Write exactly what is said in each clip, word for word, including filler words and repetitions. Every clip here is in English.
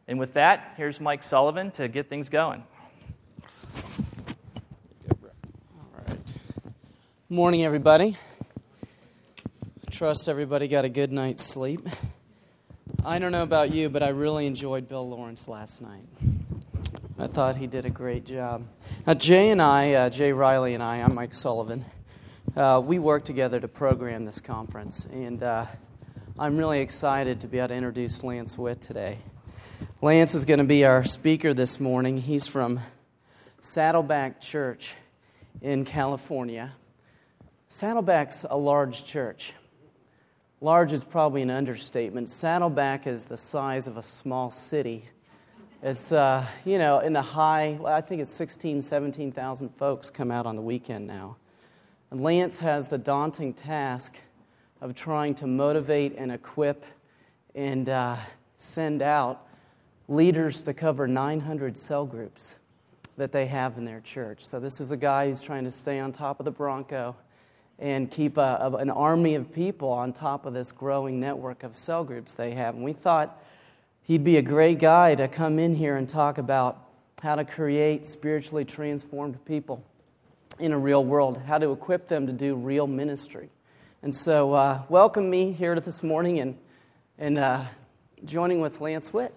And with that, here's Mike Sullivan to get things going. All right. Morning, everybody. Trust everybody got a good night's sleep. I don't know about you, but I really enjoyed Bill Lawrence last night. I thought he did a great job. Now, Jay and I, uh, Jay Riley and I, I'm Mike Sullivan, uh, we worked together to program this conference, and uh, I'm really excited to be able to introduce Lance Witt today. Lance is going to be our speaker this morning. He's from Saddleback Church in California. Saddleback's a large church. Large is probably an understatement. Saddleback is the size of a small city. It's, uh, you know, in the high, I think it's sixteen, seventeen thousand folks come out on the weekend now. And Lance has the daunting task of trying to motivate and equip and uh, send out leaders to cover nine hundred cell groups that they have in their church. So this is a guy who's trying to stay on top of the Bronco and keep a, a, an army of people on top of this growing network of cell groups they have. And we thought he'd be a great guy to come in here and talk about how to create spiritually transformed people in a real world, how to equip them to do real ministry. And so uh, welcome me here this morning and, and uh, joining with Lance Witt.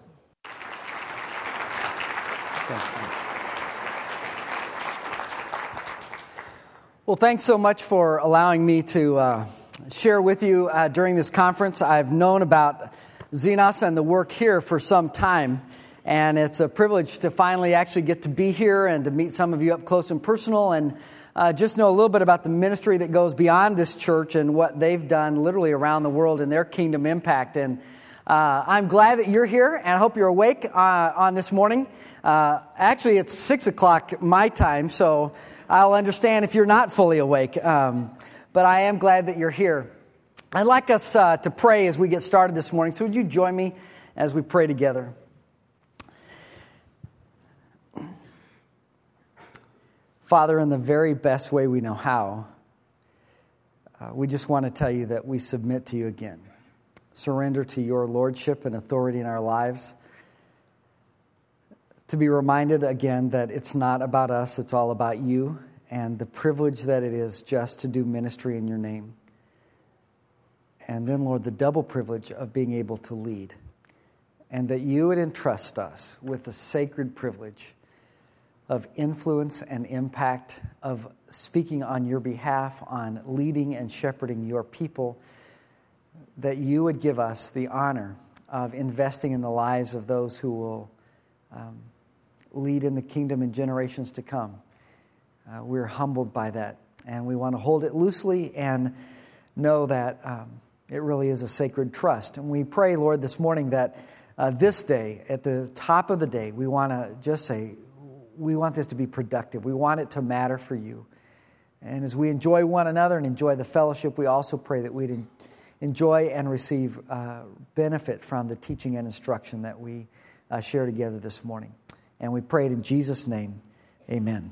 Well, thanks so much for allowing me to uh, share with you uh, during this conference. I've known about Xenos and the work here for some time, and it's a privilege to finally actually get to be here and to meet some of you up close and personal and uh, just know a little bit about the ministry that goes beyond this church and what they've done literally around the world in their kingdom impact. And Uh, I'm glad that you're here, and I hope you're awake uh, on this morning. Uh, actually, it's six o'clock my time, so I'll understand if you're not fully awake. Um, but I am glad that you're here. I'd like us uh, to pray as we get started this morning. So would you join me as we pray together? Father, in the very best way we know how, uh, we just want to tell you that we submit to you again. Surrender to your lordship and authority in our lives. To be reminded again that it's not about us, it's all about you and the privilege that it is just to do ministry in your name. And then, Lord, the double privilege of being able to lead. And that you would entrust us with the sacred privilege of influence and impact, of speaking on your behalf, on leading and shepherding your people, that you would give us the honor of investing in the lives of those who will um, lead in the kingdom in generations to come. Uh, we're humbled by that, and we want to hold it loosely and know that um, it really is a sacred trust. And we pray, Lord, this morning that uh, this day, at the top of the day, we want to just say, we want this to be productive. We want it to matter for you. And as we enjoy one another and enjoy the fellowship, we also pray that we'd enjoy Enjoy and receive uh, benefit from the teaching and instruction that we uh, share together this morning. And we pray it in Jesus' name. Amen.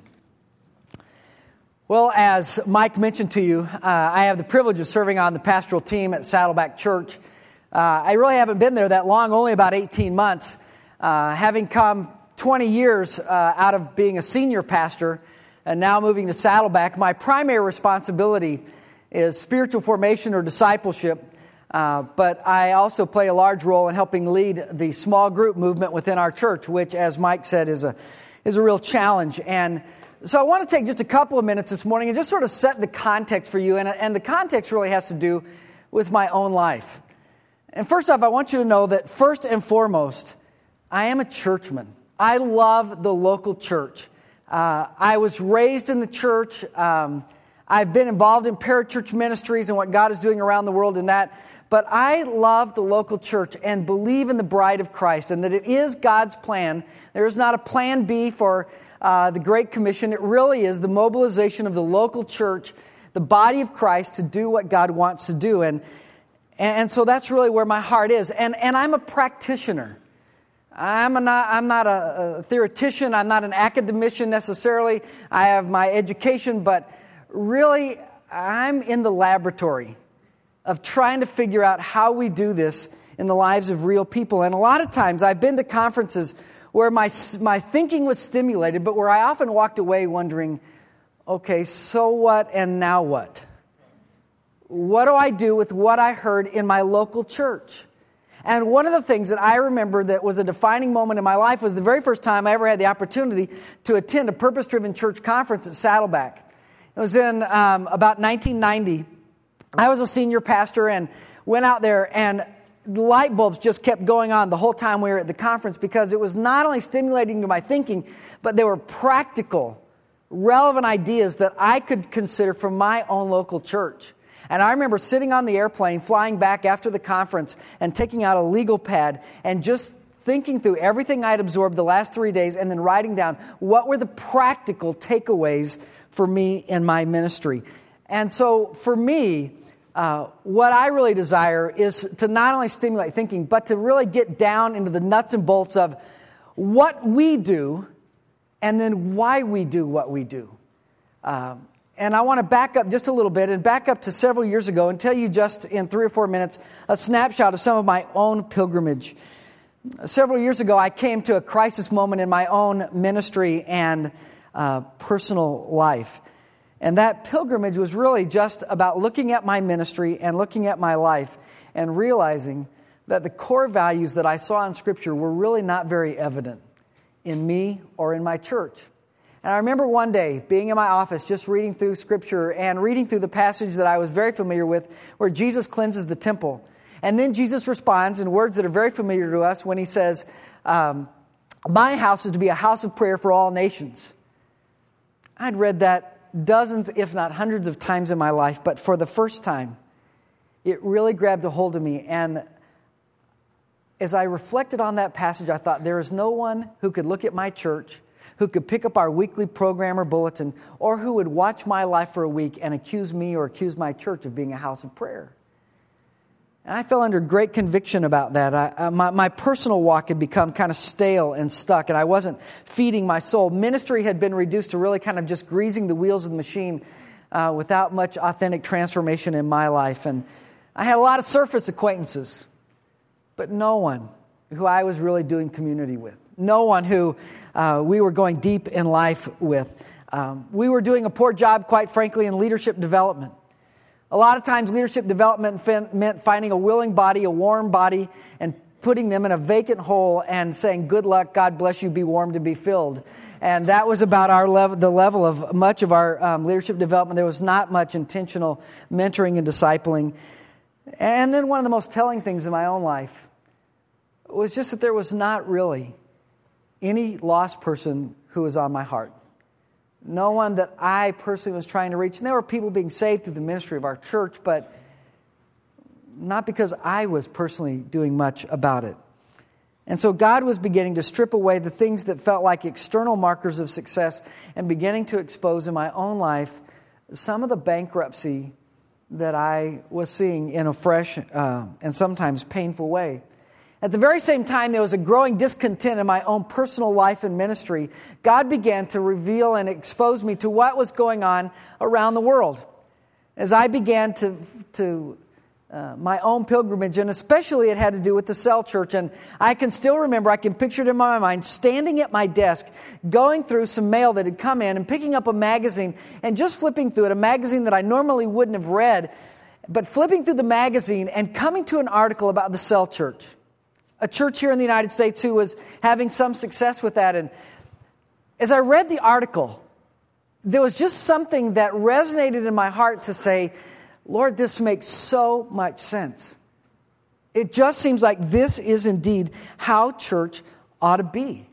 Well, as Mike mentioned to you, uh, I have the privilege of serving on the pastoral team at Saddleback Church. Uh, I really haven't been there that long, only about eighteen months. Uh, having come twenty years uh, out of being a senior pastor and now moving to Saddleback, my primary responsibility is spiritual formation or discipleship, uh, but I also play a large role in helping lead the small group movement within our church, which, as Mike said, is a is a real challenge. And so I want to take just a couple of minutes this morning and just sort of set the context for you, and, and the context really has to do with my own life. And first off, I want you to know that first and foremost, I am a churchman. I love the local church. Uh, I was raised in the church. Um, I've been involved in parachurch ministries and what God is doing around the world in that. But I love the local church and believe in the bride of Christ and that it is God's plan. There is not a plan B for uh, the Great Commission. It really is the mobilization of the local church, the body of Christ, to do what God wants to do. And and so that's really where my heart is. And and I'm a practitioner. I'm a not I'm not a, a theoretician. I'm not an academician necessarily. I have my education, but really, I'm in the laboratory of trying to figure out how we do this in the lives of real people. And a lot of times I've been to conferences where my my thinking was stimulated, but where I often walked away wondering, okay, so what and now what? What do I do with what I heard in my local church? And one of the things that I remember that was a defining moment in my life was the very first time I ever had the opportunity to attend a purpose-driven church conference at Saddleback. It was in um, about nineteen ninety. I was a senior pastor and went out there, and the light bulbs just kept going on the whole time we were at the conference, because it was not only stimulating to my thinking, but they were practical, relevant ideas that I could consider from my own local church. And I remember sitting on the airplane, flying back after the conference, and taking out a legal pad and just thinking through everything I'd absorbed the last three days and then writing down what were the practical takeaways for me in my ministry. And so for me, uh, what I really desire is to not only stimulate thinking, but to really get down into the nuts and bolts of what we do and then why we do what we do. Um, And I want to back up just a little bit and back up to several years ago and tell you just in three or four minutes a snapshot of some of my own pilgrimage. Several years ago, I came to a crisis moment in my own ministry and uh, personal life. And that pilgrimage was really just about looking at my ministry and looking at my life and realizing that the core values that I saw in Scripture were really not very evident in me or in my church. And I remember one day being in my office just reading through Scripture and reading through the passage that I was very familiar with where Jesus cleanses the temple. And then Jesus responds in words that are very familiar to us when he says, um, my house is to be a house of prayer for all nations. I'd read that dozens, if not hundreds of times in my life, but for the first time, it really grabbed a hold of me. And as I reflected on that passage, I thought, there is no one who could look at my church, who could pick up our weekly program or bulletin, or who would watch my life for a week and accuse me or accuse my church of being a house of prayer. And I fell under great conviction about that. I, uh, my, my personal walk had become kind of stale and stuck, and I wasn't feeding my soul. Ministry had been reduced to really kind of just greasing the wheels of the machine uh, without much authentic transformation in my life. And I had a lot of surface acquaintances, but no one who I was really doing community with. No one who uh, we were going deep in life with. Um, we were doing a poor job, quite frankly, in leadership development. A lot of times leadership development fin- meant finding a willing body, a warm body, and putting them in a vacant hole and saying, good luck, God bless you, be warm to be filled. And that was about our level, the level of much of our um, leadership development. There was not much intentional mentoring and discipling. And then one of the most telling things in my own life was just that there was not really any lost person who was on my heart. No one that I personally was trying to reach. And there were people being saved through the ministry of our church, but not because I was personally doing much about it. And so God was beginning to strip away the things that felt like external markers of success and beginning to expose in my own life some of the bankruptcy that I was seeing in a fresh uh, and sometimes painful way. At the very same time, there was a growing discontent in my own personal life and ministry. God began to reveal and expose me to what was going on around the world. As I began to, to uh, my own pilgrimage, and especially it had to do with the Cell Church. And I can still remember, I can picture it in my mind, standing at my desk, going through some mail that had come in and picking up a magazine and just flipping through it, a magazine that I normally wouldn't have read, but flipping through the magazine and coming to an article about the Cell Church. A church here in the United States who was having some success with that. And as I read the article, there was just something that resonated in my heart to say, Lord, this makes so much sense. It just seems like this is indeed how church ought to be.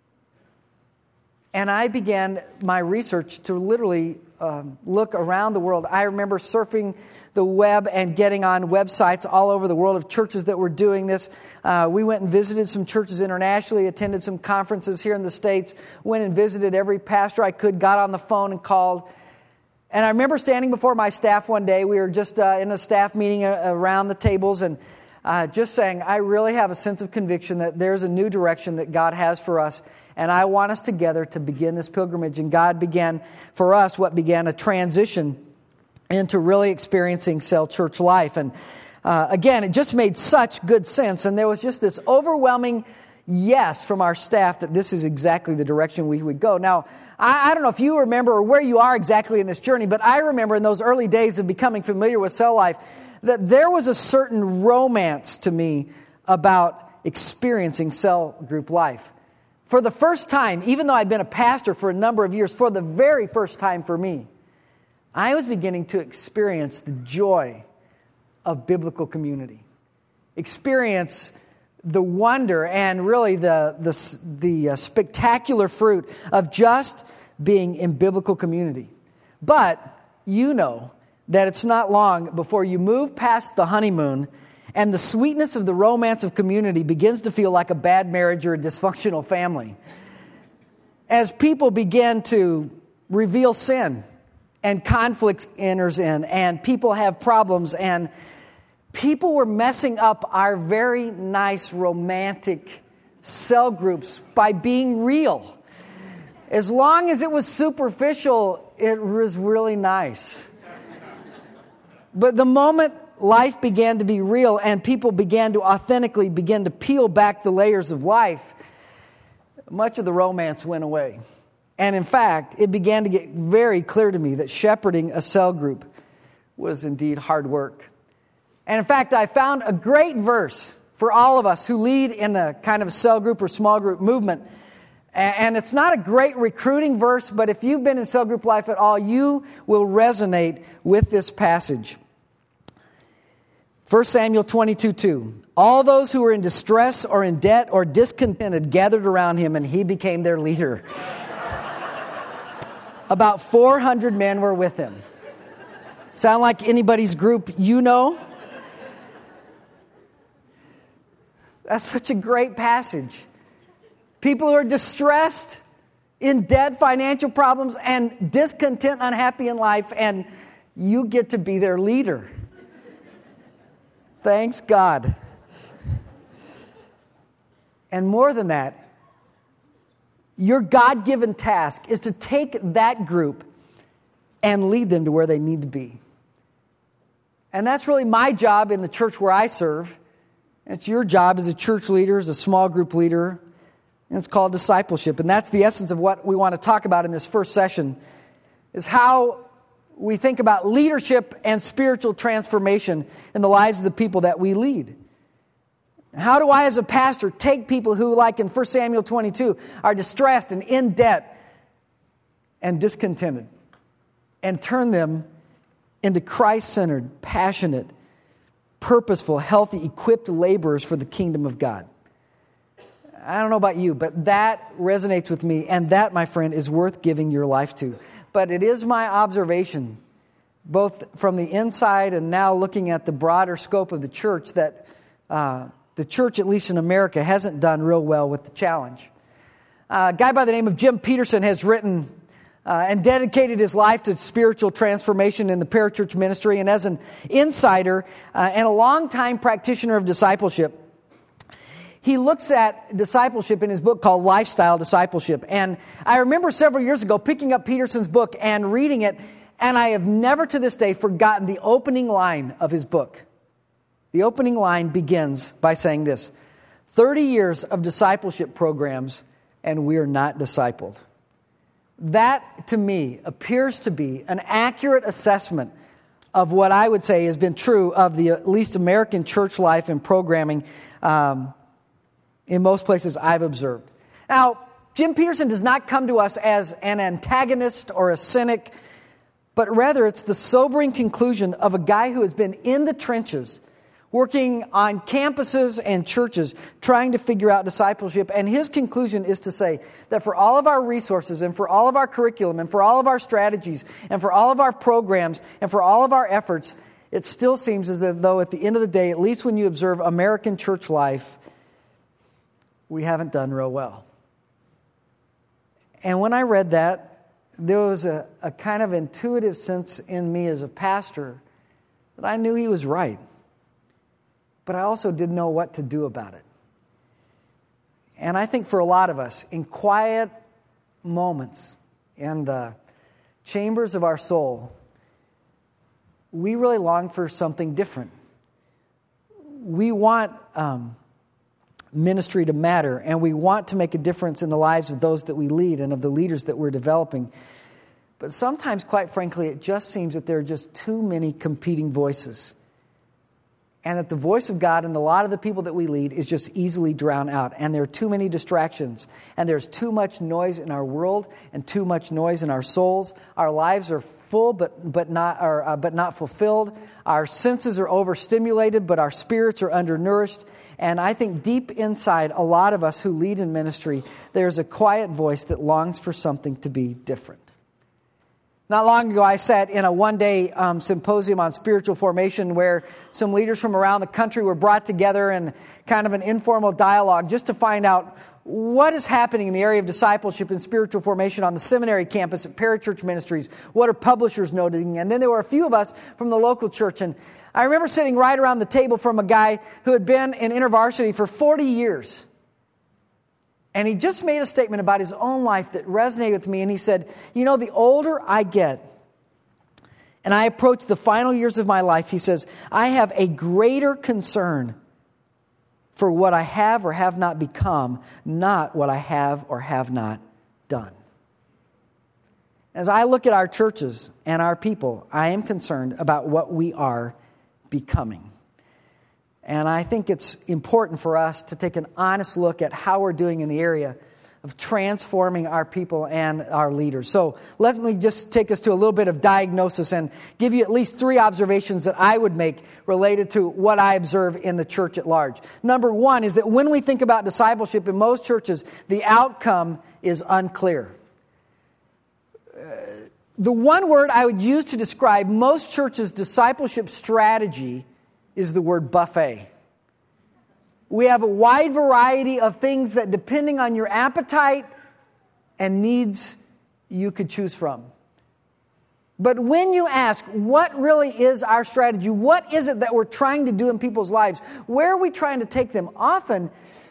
And I began my research to literally um, look around the world. I remember surfing the web and getting on websites all over the world of churches that were doing this. Uh, we went and visited some churches internationally, attended some conferences here in the States, went and visited every pastor I could, got on the phone and called. And I remember standing before my staff one day. We were just uh, in a staff meeting around the tables and uh, just saying, I really have a sense of conviction that there's a new direction that God has for us. And I want us together to begin this pilgrimage. And God began for us what began a transition into really experiencing Cell Church life. And Uh, again, it just made such good sense, and there was just this overwhelming yes from our staff that this is exactly the direction we would go. Now, I, I don't know if you remember or where you are exactly in this journey, but I remember in those early days of becoming familiar with cell life that there was a certain romance to me about experiencing cell group life. For the first time, even though I'd been a pastor for a number of years, for the very first time for me, I was beginning to experience the joy of biblical community. Experience the wonder and really the, the, the uh, spectacular fruit of just being in biblical community. But you know that it's not long before you move past the honeymoon and the sweetness of the romance of community begins to feel like a bad marriage or a dysfunctional family. As people begin to reveal sin and conflict enters in and people have problems and people were messing up our very nice romantic cell groups by being real. As long as it was superficial, it was really nice. But the moment life began to be real and people began to authentically begin to peel back the layers of life, much of the romance went away. And in fact, it began to get very clear to me that shepherding a cell group was indeed hard work. And in fact, I found a great verse for all of us who lead in a kind of a cell group or small group movement. And it's not a great recruiting verse, but if you've been in cell group life at all, you will resonate with this passage. First Samuel twenty-two two. All those who were in distress or in debt or discontented gathered around him, and he became their leader. About four hundred men were with him. Sound like anybody's group you know? That's such a great passage. People who are distressed, in debt, financial problems, and discontent, unhappy in life, and you get to be their leader. Thanks God. And more than that, your God-given task is to take that group and lead them to where they need to be. And that's really my job in the church where I serve. It's your job as a church leader, as a small group leader. And it's called discipleship. And that's the essence of what we want to talk about in this first session, is how we think about leadership and spiritual transformation in the lives of the people that we lead. How do I, as a pastor, take people who, like in First Samuel twenty-two, are distressed and in debt and discontented and turn them into Christ-centered, passionate, purposeful, healthy, equipped laborers for the kingdom of God? I don't know about you, but that resonates with me, and that, my friend, is worth giving your life to. But it is my observation, both from the inside and now looking at the broader scope of the church, that uh, the church, at least in America, hasn't done real well with the challenge. Uh, a guy by the name of Jim Peterson has written uh, and dedicated his life to spiritual transformation in the parachurch ministry. And as an insider uh, and a longtime practitioner of discipleship, he looks at discipleship in his book called Lifestyle Discipleship. And I remember several years ago picking up Peterson's book and reading it, and I have never to this day forgotten the opening line of his book. The opening line begins by saying this: thirty years of discipleship programs, and we are not discipled. That, to me, appears to be an accurate assessment of what I would say has been true of the at least American church life and programming um, in most places I've observed. Now, Jim Peterson does not come to us as an antagonist or a cynic, but rather it's the sobering conclusion of a guy who has been in the trenches, working on campuses and churches, trying to figure out discipleship. And his conclusion is to say that for all of our resources and for all of our curriculum and for all of our strategies and for all of our programs and for all of our efforts, it still seems as though at the end of the day, at least when you observe American church life, we haven't done real well. And when I read that, there was a, a kind of intuitive sense in me as a pastor that I knew he was right. But I also didn't know what to do about it. And I think for a lot of us, in quiet moments, in the chambers of our soul, we really long for something different. we want um, ministry to matter, and we want to make a difference in the lives of those that we lead and of the leaders that we're developing. But sometimes, quite frankly, it just seems that there are just too many competing voices. And that the voice of God in a lot of the people that we lead is just easily drowned out. And there are too many distractions. And there's too much noise in our world and too much noise in our souls. Our lives are full but, but, not, are, uh, but not fulfilled. Our senses are overstimulated, but our spirits are undernourished. And I think deep inside a lot of us who lead in ministry, there's a quiet voice that longs for something to be different. Not long ago, I sat in a one-day um, symposium on spiritual formation where some leaders from around the country were brought together in kind of an informal dialogue just to find out what is happening in the area of discipleship and spiritual formation on the seminary campus at Parachurch Ministries. What are publishers noting? And then there were a few of us from the local church. And I remember sitting right around the table from a guy who had been in InterVarsity for forty years. And he just made a statement about his own life that resonated with me. And he said, you know, the older I get and I approach the final years of my life, he says, I have a greater concern for what I have or have not become, not what I have or have not done. As I look at our churches and our people, I am concerned about what we are becoming. And I think it's important for us to take an honest look at how we're doing in the area of transforming our people and our leaders. So let me just take us to a little bit of diagnosis and give you at least three observations that I would make related to what I observe in the church at large. Number one is that when we think about discipleship in most churches, the outcome is unclear. Uh, the one word I would use to describe most churches' discipleship strategy is the word buffet. We have a wide variety of things that, depending on your appetite and needs, you could choose from. But when you ask, what really is our strategy? What is it that we're trying to do in people's lives? Where are we trying to take them? Often,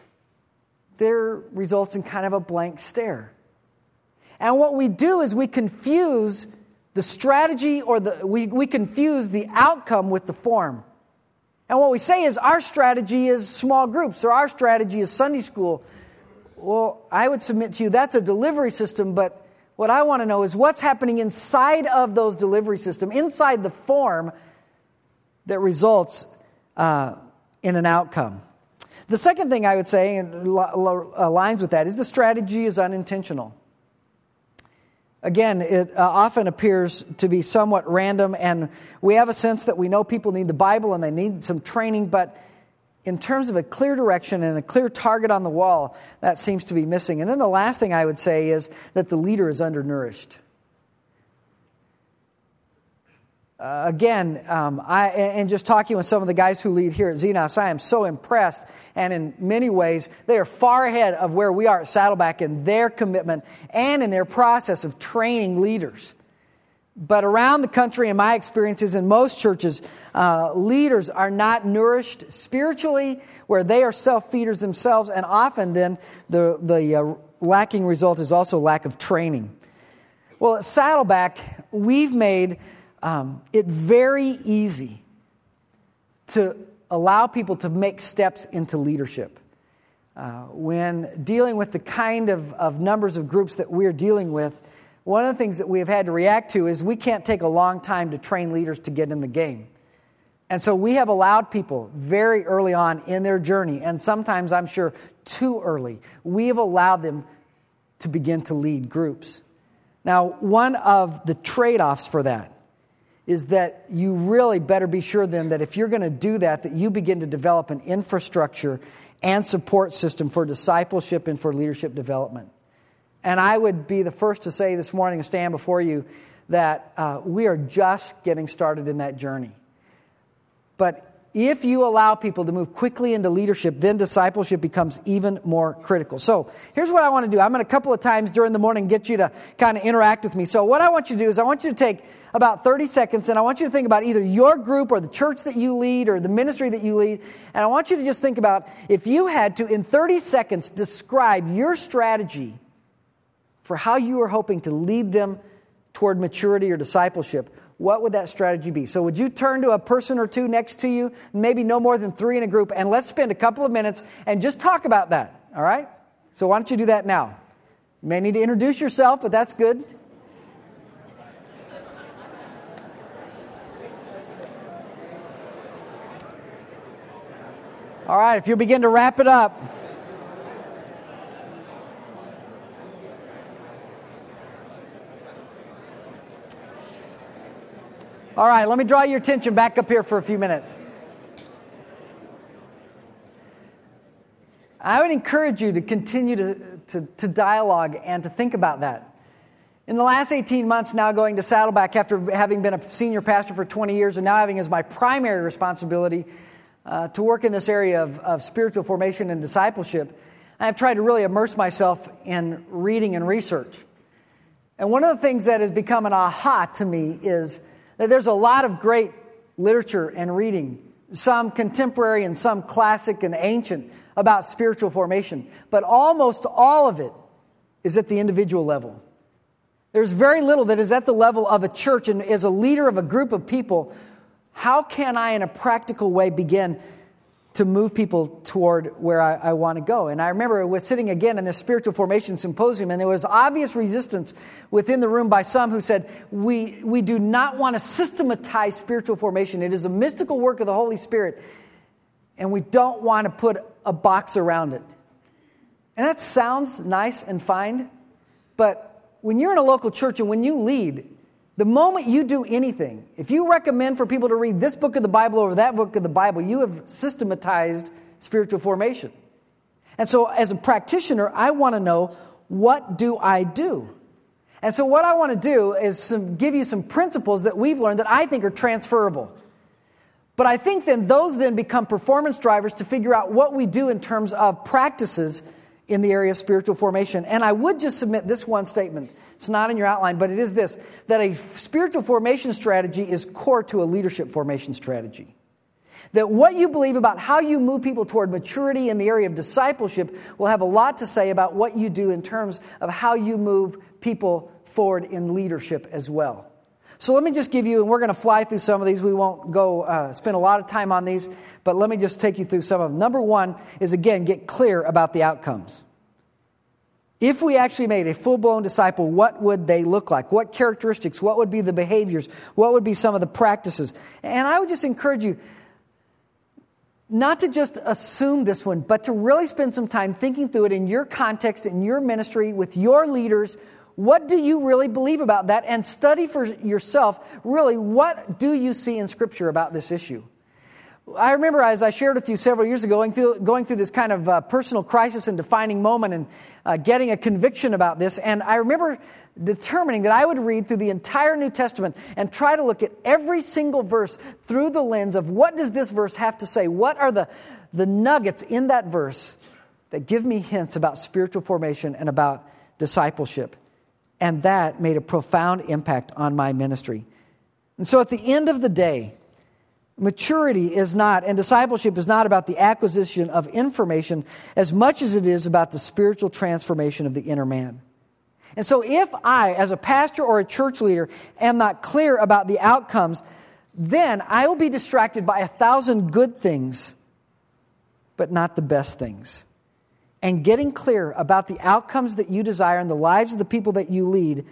there results in kind of a blank stare. And what we do is we confuse the strategy or the we, we confuse the outcome with the form. And what we say is our strategy is small groups, or our strategy is Sunday school. Well, I would submit to you that's a delivery system, but what I want to know is what's happening inside of those delivery systems, inside the form that results uh, in an outcome. The second thing I would say, and aligns with that, is the strategy is unintentional. Again, it uh, often appears to be somewhat random, and we have a sense that we know people need the Bible and they need some training, but in terms of a clear direction and a clear target on the wall, that seems to be missing. And then the last thing I would say is that the leader is undernourished. Uh, again, um, I and just talking with some of the guys who lead here at Zenos, I am so impressed, and in many ways, they are far ahead of where we are at Saddleback in their commitment and in their process of training leaders. But around the country, in my experiences in most churches, uh, leaders are not nourished spiritually, where they are self-feeders themselves, and often then the, the uh, lacking result is also lack of training. Well, at Saddleback, we've made Um, it very easy to allow people to make steps into leadership. Uh, when dealing with the kind of, of numbers of groups that we're dealing with, one of the things that we have had to react to is we can't take a long time to train leaders to get in the game. And so we have allowed people very early on in their journey, and sometimes I'm sure too early, we have allowed them to begin to lead groups. Now, one of the trade-offs for that is that you really better be sure then that if you're going to do that, that you begin to develop an infrastructure and support system for discipleship and for leadership development. And I would be the first to say this morning and stand before you that uh, we are just getting started in that journey. But if you allow people to move quickly into leadership, then discipleship becomes even more critical. So here's what I want to do. I'm going to a couple of times during the morning get you to kind of interact with me. So what I want you to do is I want you to take about thirty seconds, and I want you to think about either your group or the church that you lead or the ministry that you lead. And I want you to just think about if you had to, in thirty seconds, describe your strategy for how you are hoping to lead them toward maturity or discipleship, what would that strategy be? So would you turn to a person or two next to you, maybe no more than three in a group, and let's spend a couple of minutes and just talk about that, all right? So why don't you do that now? You may need to introduce yourself, but that's good. All right, if you'll begin to wrap it up. All right, let me draw your attention back up here for a few minutes. I would encourage you to continue to, to, to dialogue and to think about that. In the last eighteen months now going to Saddleback after having been a senior pastor for twenty years and now having as my primary responsibility uh, to work in this area of, of spiritual formation and discipleship, I've tried to really immerse myself in reading and research. And one of the things that has become an aha to me is that there's a lot of great literature and reading, some contemporary and some classic and ancient, about spiritual formation. But almost all of it is at the individual level. There's very little that is at the level of a church, and as a leader of a group of people, how can I in a practical way begin to move people toward where I, I want to go? And I remember I was sitting again in this spiritual formation symposium, and there was obvious resistance within the room by some who said, we, we do not want to systematize spiritual formation. It is a mystical work of the Holy Spirit, and we don't want to put a box around it. And that sounds nice and fine, but when you're in a local church and when you lead, the moment you do anything, if you recommend for people to read this book of the Bible over that book of the Bible, you have systematized spiritual formation. And so as a practitioner, I want to know, what do I do? And so what I want to do is some, give you some principles that we've learned that I think are transferable. But I think then those then become performance drivers to figure out what we do in terms of practices in the area of spiritual formation. And I would just submit this one statement. It's not in your outline, but it is this, that a spiritual formation strategy is core to a leadership formation strategy. That what you believe about how you move people toward maturity in the area of discipleship will have a lot to say about what you do in terms of how you move people forward in leadership as well. So let me just give you, and we're going to fly through some of these. We won't go uh, spend a lot of time on these, but let me just take you through some of them. Number one is, again, get clear about the outcomes. If we actually made a full-blown disciple, what would they look like? What characteristics? What would be the behaviors? What would be some of the practices? And I would just encourage you not to just assume this one, but to really spend some time thinking through it in your context, in your ministry, with your leaders. What do you really believe about that? And study for yourself, really, what do you see in Scripture about this issue? I remember, as I shared with you several years ago, going through, going through this kind of uh, personal crisis and defining moment and uh, getting a conviction about this. And I remember determining that I would read through the entire New Testament and try to look at every single verse through the lens of, what does this verse have to say? What are the, the nuggets in that verse that give me hints about spiritual formation and about discipleship? And that made a profound impact on my ministry. And so at the end of the day, maturity is not, and discipleship is not about the acquisition of information as much as it is about the spiritual transformation of the inner man. And so if I, as a pastor or a church leader, am not clear about the outcomes, then I will be distracted by a thousand good things, but not the best things. And getting clear about the outcomes that you desire in the lives of the people that you lead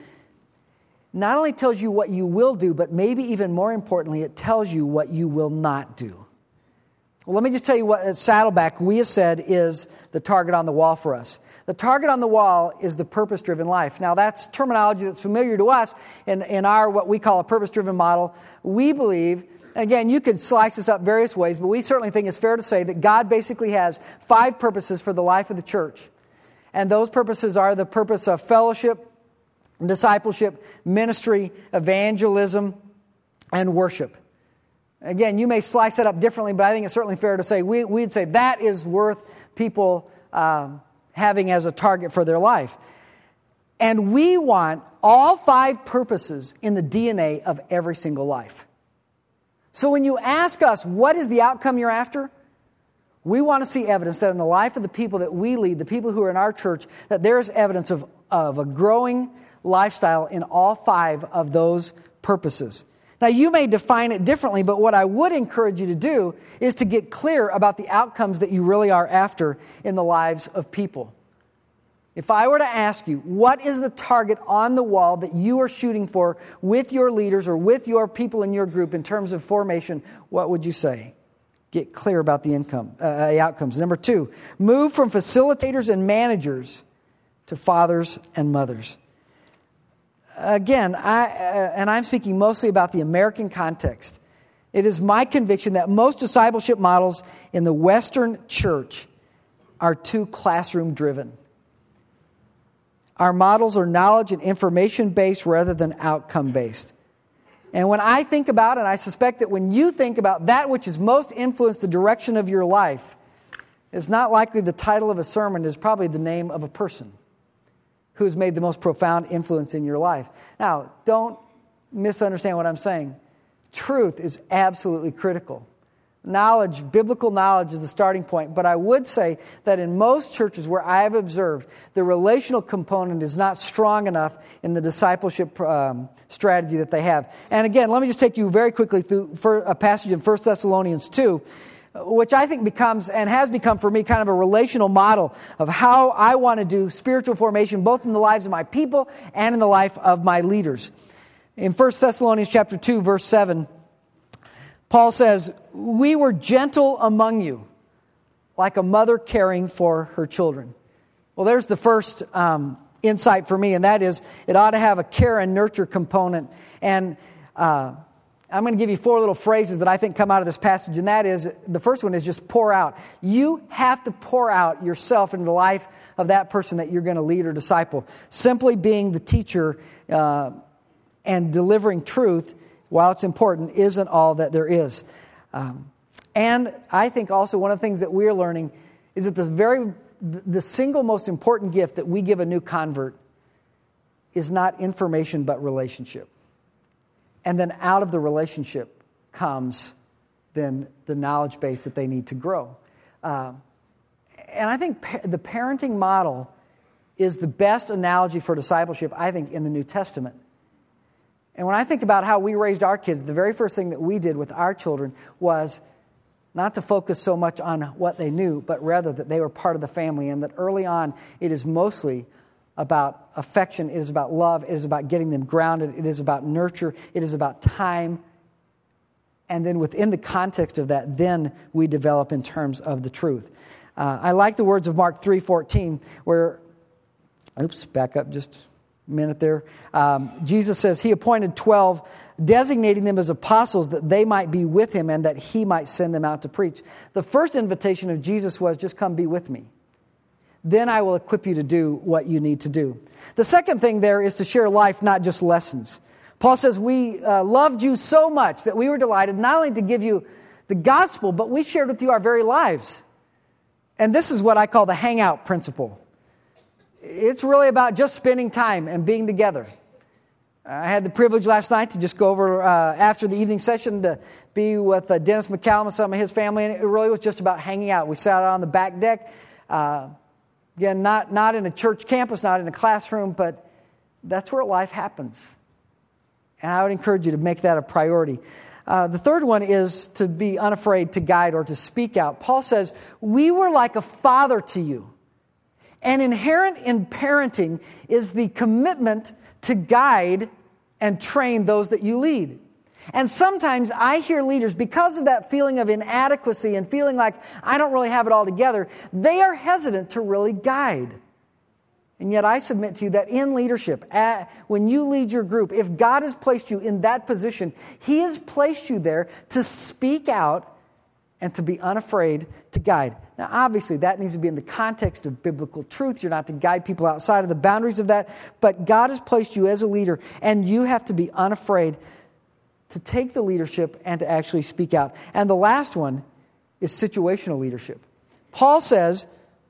not only tells you what you will do, but maybe even more importantly, it tells you what you will not do. Well, let me just tell you what at Saddleback we have said is the target on the wall for us. The target on the wall is the purpose-driven life. Now, that's terminology that's familiar to us in, in our what we call a purpose-driven model. We believe, again, you could slice this up various ways, but we certainly think it's fair to say that God basically has five purposes for the life of the church. And those purposes are the purpose of fellowship, discipleship, ministry, evangelism, and worship. Again, you may slice it up differently, but I think it's certainly fair to say we, we'd say that is worth people um, having as a target for their life. And we want all five purposes in the D N A of every single life. So when you ask us, what is the outcome you're after? We want to see evidence that in the life of the people that we lead, the people who are in our church, that there is evidence of, of a growing lifestyle in all five of those purposes. Now, you may define it differently, but what I would encourage you to do is to get clear about the outcomes that you really are after in the lives of people. If I were to ask you, what is the target on the wall that you are shooting for with your leaders or with your people in your group in terms of formation, what would you say? Get clear about the income, uh, the outcomes. Number two, move from facilitators and managers to fathers and mothers. Again, I, uh, and I'm speaking mostly about the American context. It is my conviction that most discipleship models in the Western church are too classroom-driven. Our models are knowledge and information-based rather than outcome-based. And when I think about, and I suspect that when you think about that which has most influenced the direction of your life, it's not likely the title of a sermon is probably the name of a person who has made the most profound influence in your life. Now, don't misunderstand what I'm saying. Truth is absolutely critical. Knowledge, biblical knowledge is the starting point, but I would say that in most churches where I have observed, the relational component is not strong enough in the discipleship um, strategy that they have. And again, let me just take you very quickly through for a passage in First Thessalonians two, which I think becomes and has become for me kind of a relational model of how I want to do spiritual formation both in the lives of my people and in the life of my leaders. In First Thessalonians chapter two, verse seven, Paul says, "We were gentle among you, like a mother caring for her children." Well, there's the first um, insight for me, and that is it ought to have a care and nurture component. And uh, I'm going to give you four little phrases that I think come out of this passage, and that is, the first one is just pour out. You have to pour out yourself into the life of that person that you're going to lead or disciple. Simply being the teacher uh, and delivering truth, while it's important, isn't all that there is. Um, and I think also one of the things that we're learning is that the very the single most important gift that we give a new convert is not information but relationship. And then out of the relationship comes then the knowledge base that they need to grow. Uh, and I think pa- the parenting model is the best analogy for discipleship, I think, in the New Testament. And when I think about how we raised our kids, the very first thing that we did with our children was not to focus so much on what they knew, but rather that they were part of the family, and that early on it is mostly about affection, it is about love, it is about getting them grounded, it is about nurture, it is about time. And then within the context of that, then we develop in terms of the truth. Uh, I like the words of Mark three fourteen, where, oops, back up just a minute there. Um, Jesus says he appointed twelve, designating them as apostles that they might be with him and that he might send them out to preach. The first invitation of Jesus was, just come be with me. Then I will equip you to do what you need to do. The second thing there is to share life, not just lessons. Paul says, we uh, loved you so much that we were delighted not only to give you the gospel, but we shared with you our very lives. And this is what I call the hangout principle. It's really about just spending time and being together. I had the privilege last night to just go over uh, after the evening session to be with uh, Dennis McCallum and some of his family, and it really was just about hanging out. We sat out on the back deck. Uh, Again, not, not in a church campus, not in a classroom, but that's where life happens. And I would encourage you to make that a priority. Uh, the third one is to be unafraid to guide or to speak out. Paul says, we were like a father to you. And inherent in parenting is the commitment to guide and train those that you lead. And sometimes I hear leaders, because of that feeling of inadequacy and feeling like I don't really have it all together, they are hesitant to really guide. And yet I submit to you that in leadership, at, when you lead your group, if God has placed you in that position, He has placed you there to speak out and to be unafraid to guide. Now, obviously, that needs to be in the context of biblical truth. You're not to guide people outside of the boundaries of that. But God has placed you as a leader, and you have to be unafraid to take the leadership and to actually speak out. And the last one is situational leadership. Paul says,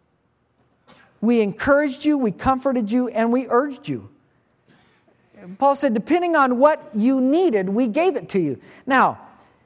we encouraged you, we comforted you, and we urged you. Paul said, depending on what you needed, we gave it to you. Now,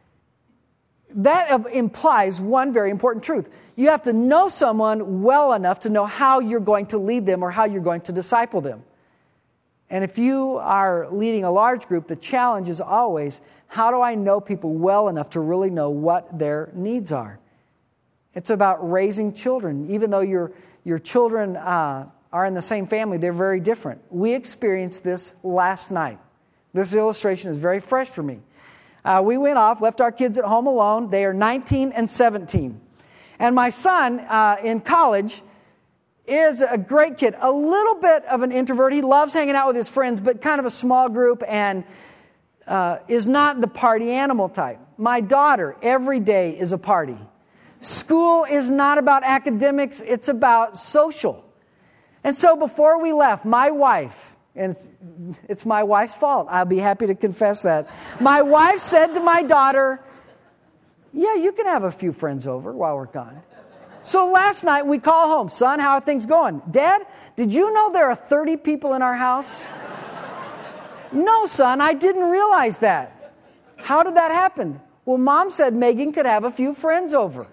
that implies one very important truth. You have to know someone well enough to know how you're going to lead them or how you're going to disciple them. And if you are leading a large group, the challenge is always, how do I know people well enough to really know what their needs are? It's about raising children. Even though your, your children uh, are in the same family, they're very different. We experienced this last night. This illustration is very fresh for me. Uh, we went off, left our kids at home alone. They are nineteen and seventeen. And my son uh, in college is a great kid, a little bit of an introvert. He loves hanging out with his friends, but kind of a small group, and uh, is not the party animal type. My daughter, every day is a party. School is not about academics, it's about social. And so before we left, my wife, and it's, it's my wife's fault, I'll be happy to confess that. My wife said to my daughter, yeah, you can have a few friends over while we're gone. So last night we call home, son, how are things going? Dad, did you know there are thirty people in our house? No, son, I didn't realize that. How did that happen? Well, Mom said Megan could have a few friends over.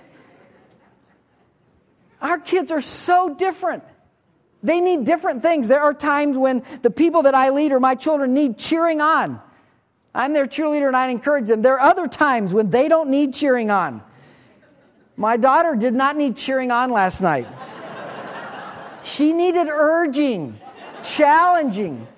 Our kids are so different. They need different things. There are times when the people that I lead or my children need cheering on. I'm their cheerleader and I encourage them. There are other times when they don't need cheering on. My daughter did not need cheering on last night. She needed urging, challenging.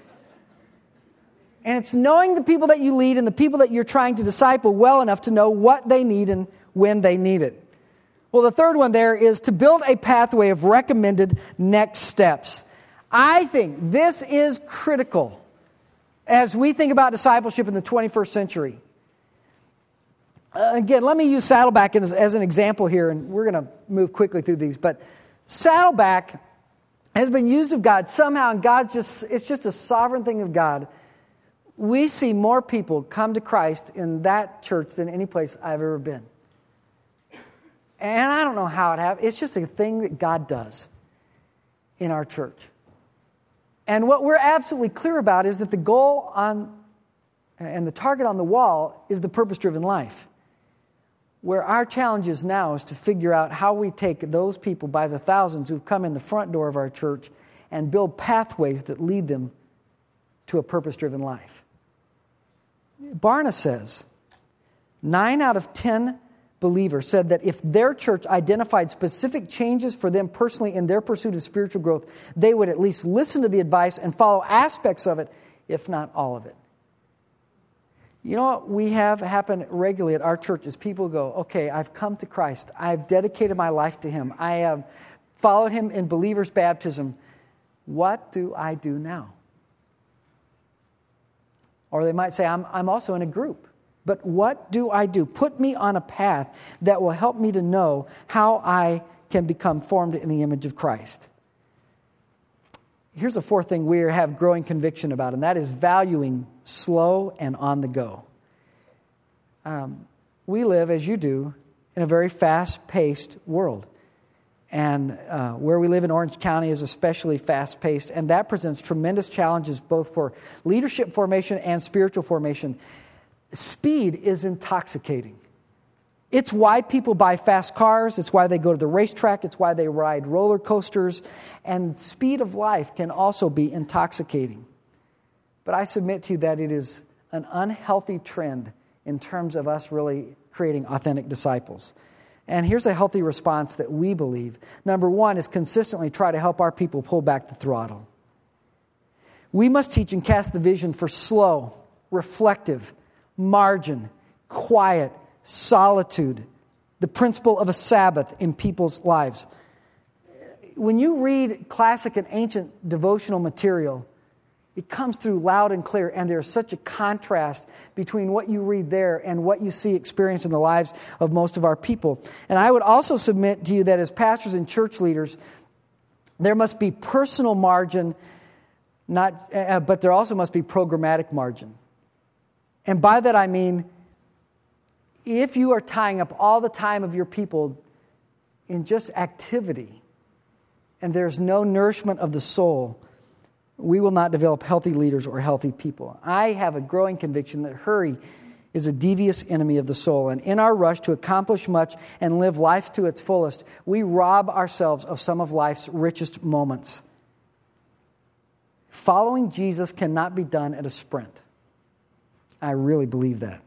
And it's knowing the people that you lead and the people that you're trying to disciple well enough to know what they need and when they need it. Well, the third one there is to build a pathway of recommended next steps. I think this is critical as we think about discipleship in the twenty-first century. Uh, again, let me use Saddleback as, as an example here, and we're going to move quickly through these. But Saddleback has been used of God somehow, and God just, it's just a sovereign thing of God. We see more people come to Christ in that church than any place I've ever been. And I don't know how it happens. It's just a thing that God does in our church. And what we're absolutely clear about is that the goal on and the target on the wall is the purpose-driven life. Where our challenge is now is to figure out how we take those people by the thousands who've come in the front door of our church and build pathways that lead them to a purpose-driven life. Barna says, nine out of ten believers said that if their church identified specific changes for them personally in their pursuit of spiritual growth, they would at least listen to the advice and follow aspects of it, if not all of it. You know what we have happen regularly at our church is people go, okay, I've come to Christ. I've dedicated my life to Him. I have followed Him in believer's baptism. What do I do now? Or they might say, I'm, I'm also in a group. But what do I do? Put me on a path that will help me to know how I can become formed in the image of Christ. Here's a fourth thing we have growing conviction about, and that is valuing slow and on the go. Um, we live, as you do, in a very fast-paced world. And uh, where we live in Orange County is especially fast-paced, and that presents tremendous challenges both for leadership formation and spiritual formation. Speed is intoxicating. It's why people buy fast cars. It's why they go to the racetrack. It's why they ride roller coasters. And speed of life can also be intoxicating. But I submit to you that it is an unhealthy trend in terms of us really creating authentic disciples. And here's a healthy response that we believe. Number one is consistently try to help our people pull back the throttle. We must teach and cast the vision for slow, reflective, margin, quiet, solitude, the principle of a Sabbath in people's lives. When you read classic and ancient devotional material, it comes through loud and clear, and there's such a contrast between what you read there and what you see experienced in the lives of most of our people. And I would also submit to you that as pastors and church leaders, there must be personal margin, not, uh, but there also must be programmatic margin. And by that I mean, if you are tying up all the time of your people in just activity, and there's no nourishment of the soul, we will not develop healthy leaders or healthy people. I have a growing conviction that hurry is a devious enemy of the soul. And in our rush to accomplish much and live life to its fullest, we rob ourselves of some of life's richest moments. following Jesus cannot be done at a sprint. I really believe that.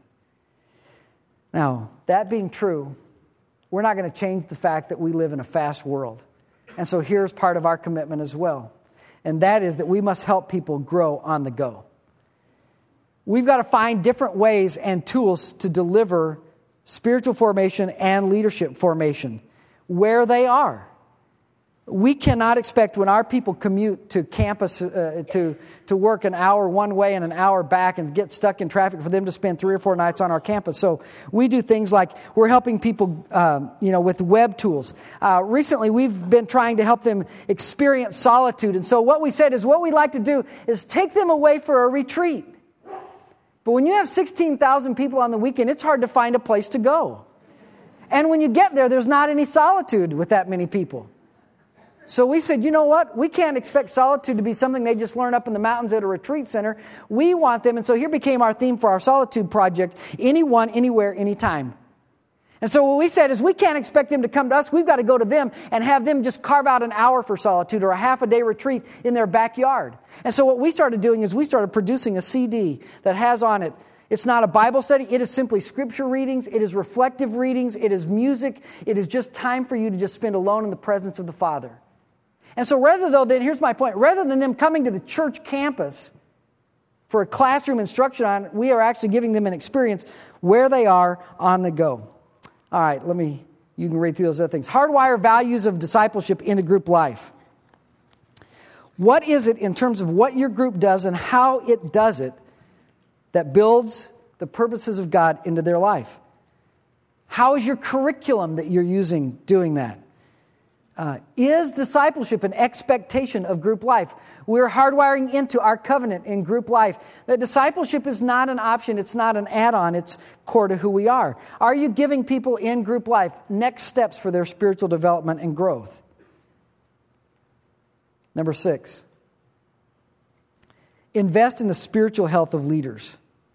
Now, that being true, we're not going to change the fact that we live in a fast world. And so here's part of our commitment as well. And that is that we must help people grow on the go. We've got to find different ways and tools to deliver spiritual formation and leadership formation where they are. We cannot expect when our people commute to campus uh, to, to work an hour one way and an hour back and get stuck in traffic for them to spend three or four nights on our campus. So we do things like we're helping people um, you know, with web tools. Uh, recently, we've been trying to help them experience solitude. And so what we said is what we like to do is take them away for a retreat. But when you have sixteen thousand people on the weekend, it's hard to find a place to go. And when you get there, there's not any solitude with that many people. So we said, you know what? We can't expect solitude to be something they just learn up in the mountains at a retreat center. We want them, and so here became our theme for our solitude project, anyone, anywhere, anytime. And so what we said is we can't expect them to come to us. We've got to go to them and have them just carve out an hour for solitude or a half a day retreat in their backyard. And so what we started doing is we started producing a C D that has on it, it's not a Bible study. It is simply scripture readings. It is reflective readings. It is music. It is just time for you to just spend alone in the presence of the Father. And so rather though, then here's my point, rather than them coming to the church campus for a classroom instruction on, we are actually giving them an experience where they are on the go. All right, let me, you can read through those other things. Hardwire values of discipleship into group life. What is it in terms of what your group does and how it does it that builds the purposes of God into their life? How is your curriculum that you're using doing that? Uh, is discipleship an expectation of group life? We're hardwiring into our covenant in group life that discipleship is not an option, it's not an add-on, it's core to who we are. Are you giving people in group life next steps for their spiritual development and growth? Number six, invest in the spiritual health of leaders.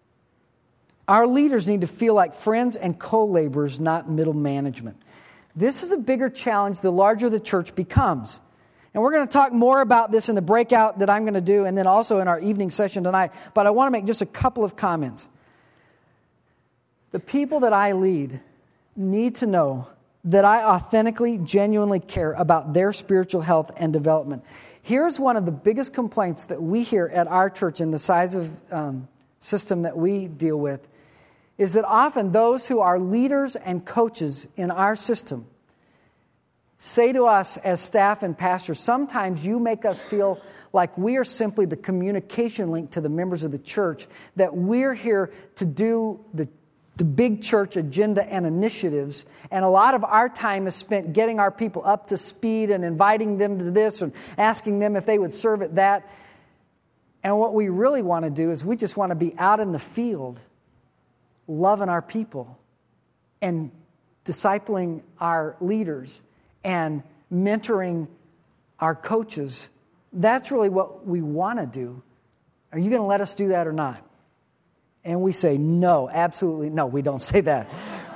Our leaders need to feel like friends and co-laborers, not middle management. This is a bigger challenge the larger the church becomes. And we're going to talk more about this in the breakout that I'm going to do and then also in our evening session tonight. But I want to make just a couple of comments. The people that I lead need to know that I authentically, genuinely care about their spiritual health and development. Here's one of the biggest complaints that we hear at our church in the size of um, system that we deal with is that often those who are leaders and coaches in our system say to us as staff and pastors, sometimes you make us feel like we are simply the communication link to the members of the church, that we're here to do the, the big church agenda and initiatives, and a lot of our time is spent getting our people up to speed and inviting them to this and asking them if they would serve at that. And what we really want to do is we just want to be out in the field loving our people and discipling our leaders and mentoring our coaches. That's really what we want to do. Are you going to let us do that or not? And we say, no, absolutely no. We don't say that.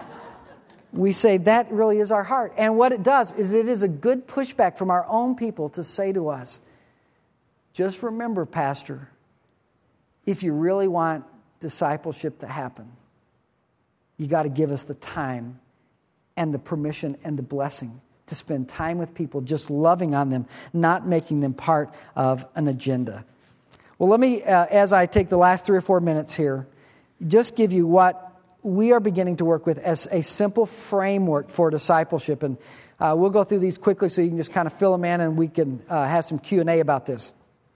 We say that really is our heart. And what it does is it is a good pushback from our own people to say to us, just remember, Pastor, if you really want discipleship to happen, you got to give us the time and the permission and the blessing to spend time with people, just loving on them, not making them part of an agenda. Well, let me, uh, as I take the last three or four minutes here, just give you what we are beginning to work with as a simple framework for discipleship. And uh, we'll go through these quickly so you can just kind of fill them in and we can uh, have some Q and A about this.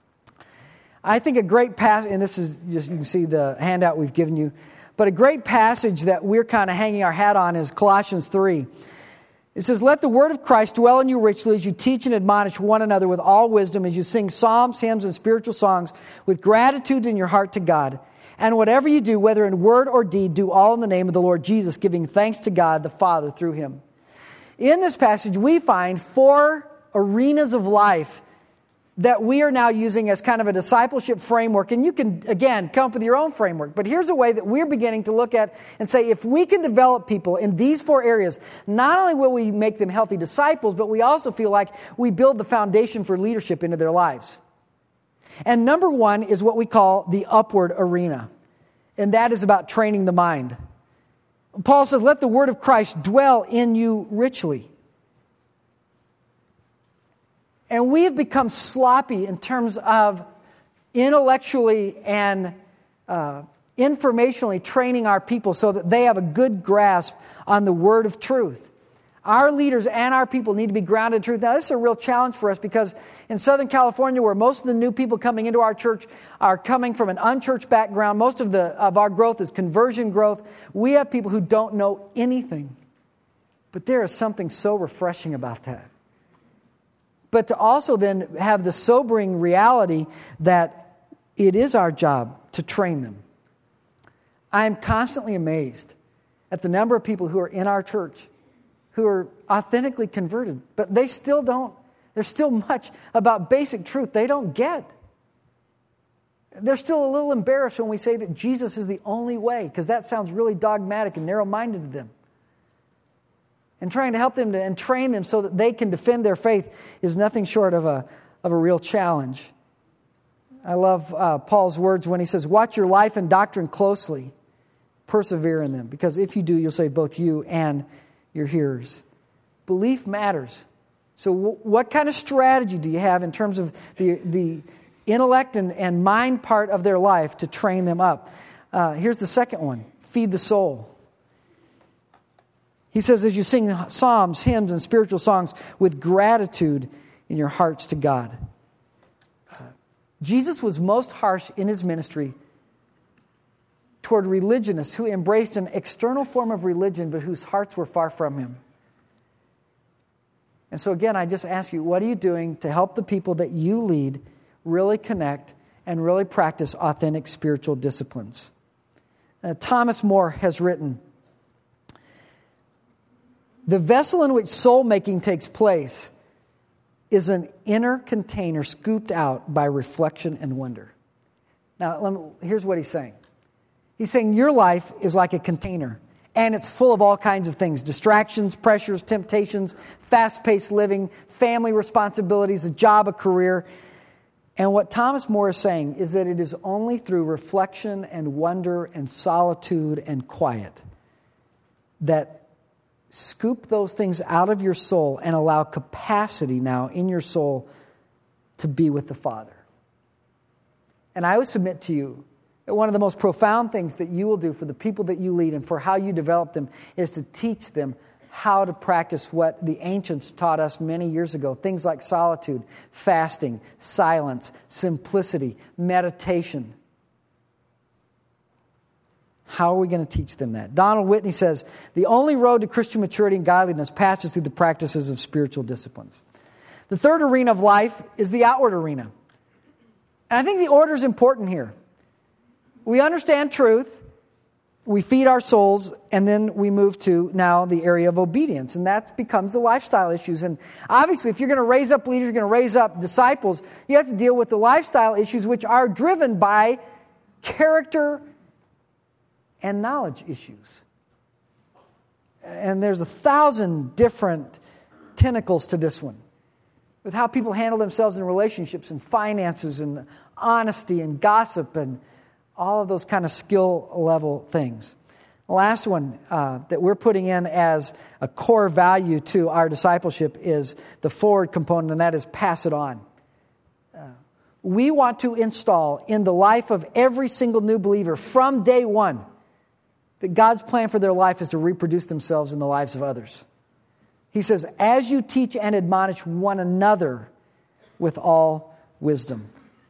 I think a great passage, and this is just, you can see the handout we've given you, but a great passage that we're kind of hanging our hat on is Colossians three. It says, let the word of Christ dwell in you richly as you teach and admonish one another with all wisdom, as you sing psalms, hymns, and spiritual songs with gratitude in your heart to God. And whatever you do, whether in word or deed, do all in the name of the Lord Jesus, giving thanks to God the Father through him. In this passage, we find four arenas of life that we are now using as kind of a discipleship framework. And you can, again, come up with your own framework. But here's a way that we're beginning to look at and say, if we can develop people in these four areas, not only will we make them healthy disciples, but we also feel like we build the foundation for leadership into their lives. And number one is what we call the upward arena. And that is about training the mind. Paul says, let the word of Christ dwell in you richly. And we have become sloppy in terms of intellectually and uh, informationally training our people so that they have a good grasp on the word of truth. Our leaders and our people need to be grounded in truth. Now, this is a real challenge for us because in Southern California, where most of the new people coming into our church are coming from an unchurched background, most of the of our growth is conversion growth. We have people who don't know anything. But there is something so refreshing about that. But to also then have the sobering reality that it is our job to train them. I am constantly amazed at the number of people who are in our church who are authentically converted, but they still don't, there's still much about basic truth they don't get. They're still a little embarrassed when we say that Jesus is the only way, because that sounds really dogmatic and narrow-minded to them. And trying to help them to, and train them so that they can defend their faith is nothing short of a, of a real challenge. I love uh, Paul's words when he says, watch your life and doctrine closely. Persevere in them, because if you do, you'll save both you and your hearers. Belief matters. So w- what kind of strategy do you have in terms of the, the intellect and, and mind part of their life to train them up? Uh, here's the second one. Feed the soul. He says, as you sing psalms, hymns, and spiritual songs with gratitude in your hearts to God. Uh, Jesus was most harsh in his ministry toward religionists who embraced an external form of religion but whose hearts were far from him. And so again, I just ask you, what are you doing to help the people that you lead really connect and really practice authentic spiritual disciplines? Uh, Thomas More has written, the vessel in which soul making takes place is an inner container scooped out by reflection and wonder. Now, let me, here's what he's saying. He's saying your life is like a container, and it's full of all kinds of things. Distractions, pressures, temptations, fast-paced living, family responsibilities, a job, a career. And what Thomas More is saying is that it is only through reflection and wonder and solitude and quiet that scoop those things out of your soul and allow capacity now in your soul to be with the Father. And I would submit to you that one of the most profound things that you will do for the people that you lead and for how you develop them is to teach them how to practice what the ancients taught us many years ago. Things like solitude, fasting, silence, simplicity, meditation. How are we going to teach them that? Donald Whitney says, the only road to Christian maturity and godliness passes through the practices of spiritual disciplines. The third arena of life is the outward arena. And I think the order is important here. We understand truth, we feed our souls, and then we move to now the area of obedience. And that becomes the lifestyle issues. And obviously, if you're going to raise up leaders, you're going to raise up disciples, you have to deal with the lifestyle issues which are driven by character and knowledge issues. And there's a thousand different tentacles to this one, with how people handle themselves in relationships and finances and honesty and gossip and all of those kind of skill level things. The last one uh, that we're putting in as a core value to our discipleship is the forward component, and that is pass it on. Uh, we want to install in the life of every single new believer from day one that God's plan for their life is to reproduce themselves in the lives of others. He says, as you teach and admonish one another with all wisdom.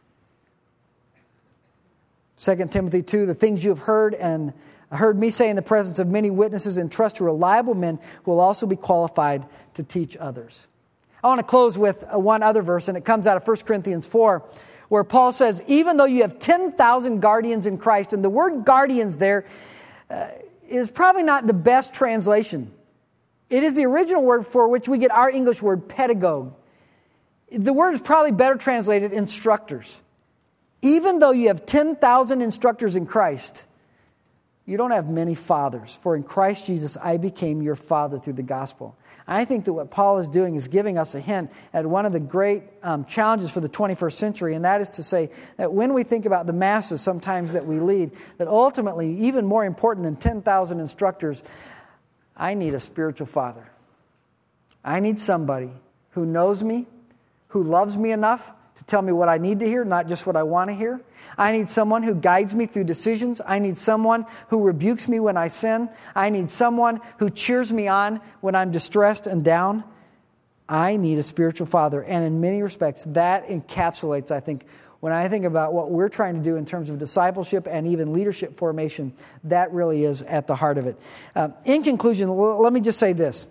Second Timothy two, the things you have heard and heard me say in the presence of many witnesses, entrust to reliable men who will also be qualified to teach others. I want to close with one other verse, and it comes out of First Corinthians four, where Paul says, even though you have ten thousand guardians in Christ, and the word guardians there uh, is probably not the best translation. It is the original word for which we get our English word pedagogue. The word is probably better translated instructors. Even though you have ten thousand instructors in Christ, You don't have many fathers, for in Christ Jesus I became your father through the gospel. I think that what Paul is doing is giving us a hint at one of the great um, challenges for the twenty-first century, and that is to say that when we think about the masses sometimes that we lead, that ultimately, even more important than ten thousand instructors, I need a spiritual father. I need somebody who knows me, who loves me enough to tell me what I need to hear, not just what I want to hear. I need someone who guides me through decisions. I need someone who rebukes me when I sin. I need someone who cheers me on when I'm distressed and down. I need a spiritual father. And in many respects, that encapsulates, I think, when I think about what we're trying to do in terms of discipleship and even leadership formation, that really is at the heart of it. Uh, in conclusion, l- let me just say this.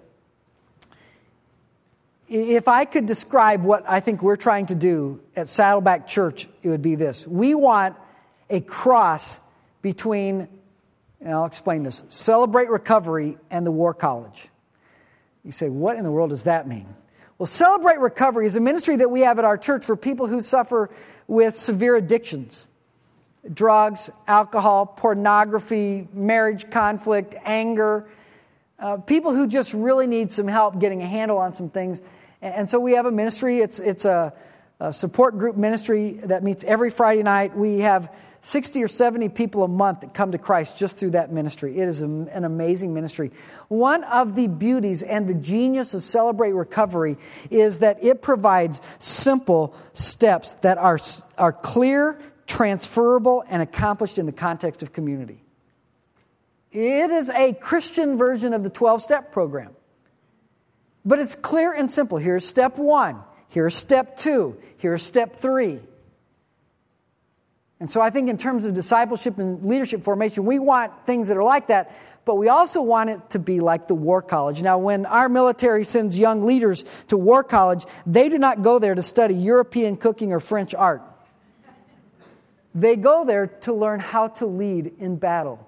If I could describe what I think we're trying to do at Saddleback Church, it would be this. We want a cross between, and I'll explain this, Celebrate Recovery and the War College. You say, what in the world does that mean? Well, Celebrate Recovery is a ministry that we have at our church for people who suffer with severe addictions. Drugs, alcohol, pornography, marriage conflict, anger. Uh, people who just really need some help getting a handle on some things. And so we have a ministry. It's it's a, a support group ministry that meets every Friday night. We have sixty or seventy people a month that come to Christ just through that ministry. It is a, an amazing ministry. One of the beauties and the genius of Celebrate Recovery is that it provides simple steps that are, are clear, transferable, and accomplished in the context of community. It is a Christian version of the twelve-step program. But it's clear and simple. Here's step one. Here's step two. Here's step three. And so I think in terms of discipleship and leadership formation, we want things that are like that, but we also want it to be like the War College. Now, when our military sends young leaders to War College, they do not go there to study European cooking or French art. They go there to learn how to lead in battle.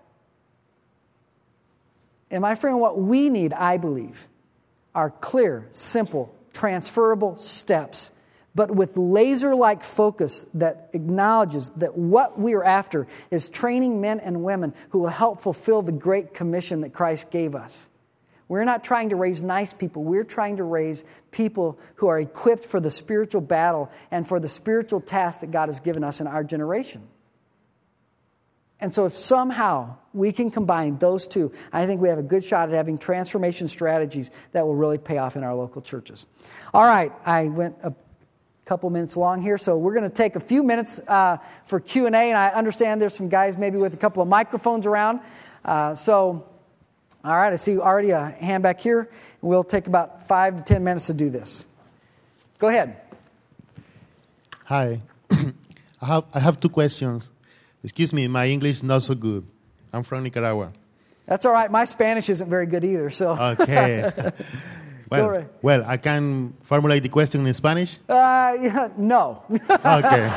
And my friend, what we need, I believe, are clear, simple, transferable steps, but with laser-like focus that acknowledges that what we are after is training men and women who will help fulfill the great commission that Christ gave us. We're not trying to raise nice people. We're trying to raise people who are equipped for the spiritual battle and for the spiritual task that God has given us in our generation. And so if somehow we can combine those two, I think we have a good shot at having transformation strategies that will really pay off in our local churches. All right, I went a couple minutes long here, so we're going to take a few minutes uh, for Q and A, and I understand there's some guys maybe with a couple of microphones around. Uh, so, all right, I see already a hand back here. We'll take about five to ten minutes to do this. Go ahead. Hi. I have I have two questions. Excuse me, my English is not so good. I'm from Nicaragua. That's all right. My Spanish isn't very good either. So okay. well, right. well, I can formulate the question in Spanish? Uh, yeah, no. Okay.